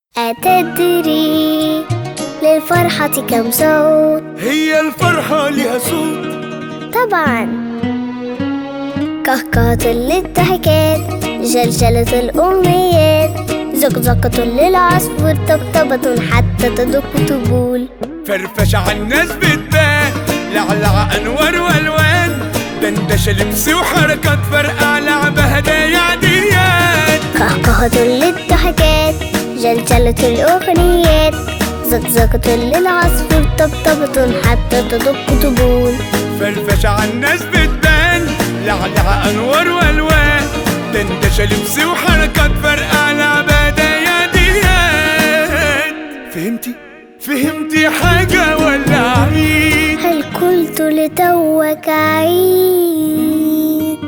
أتدري للفرحة كم صوت؟ هي الفرحة لها صوت طبعا. كهكهة للضحكات، جلجلة الأمنيات، زقزقة للعصفور، طبطبة حتى تدق طبول، فرفشة عالناس بتبان، لعلع أنوار وألوان، دندشة لبس وحركات، فرقع لعبة هدايا عاديات. كهكهة للضحكات، جلجلة الأغنيات، زقزقة للعصفور، طبطبة حتى تدق طبول، فرفشة عالناس بتبان، لعلع أنوار وألوان، دندشة لبس وحركات، فرقع لعبة هدايا عاديات. فهمتي حاجة ولا عيد؟ هل قلت لتوك عيد؟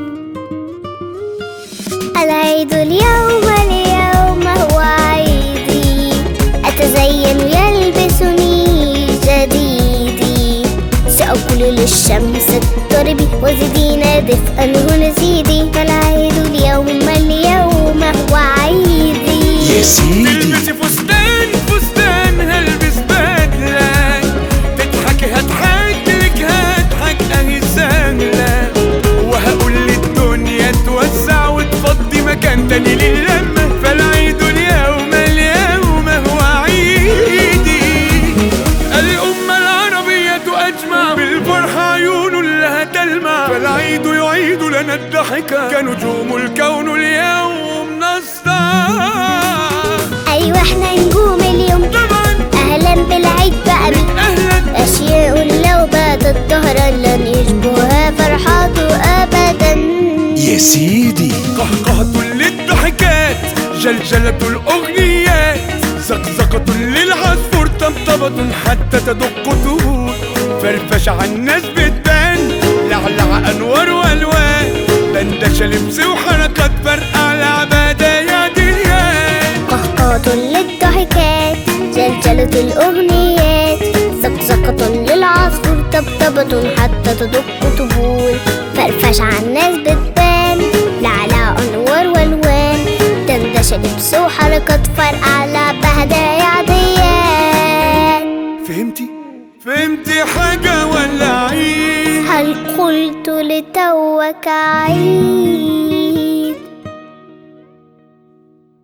العيد اليوم هو عيدي، أتزين يلبسني جديدي، سأقول للشمس اضطربي وزدينا دفئا هنا زيدي، فالعيد اليوم هو عيدي. يا سيدي تلبسي فستان هلبس بدلة، تضحكي هضحك لك هضحك اهي سهلة، وهقول للدنيا توسع وتفضي مكان تاني للمة، فالعيد اليوم هو عيدي. الأمة العربية أجمع بالفرحة عيون لها تلمع، فالعيد يعيد لنا الضحكة كنجوم الكون اليوم نسطع. أيوة احنا نجوم اليوم طبعا، أهلا بالعيد بقى بك، أهلا. أشياء لو باتت ظهرا لن يشبهها فرحاته أبدا. يا سيدي قهقهة للضحكات، جلجلة الأغنيات، زقزقة للعصفور، طبطبة حتى تدق طبول، فرفشة عالناس بتبان، لعلع أنوار وألوان، دندشة لبس وحركات، فرقع لعبة هدايا عاديات. قهقهة للضحكات، جلجلة الأغنيات، زقزقة للعصفور، طبطبة حتى تدق طبول، فرفشة عالناس بتبان، لعلع أنوار وألوان، دندشة لبس وحركات، فرقع لعبة هدايا عاديات. فهمتي حاجة ولا عيد؟ هل قلت لتوك عيد؟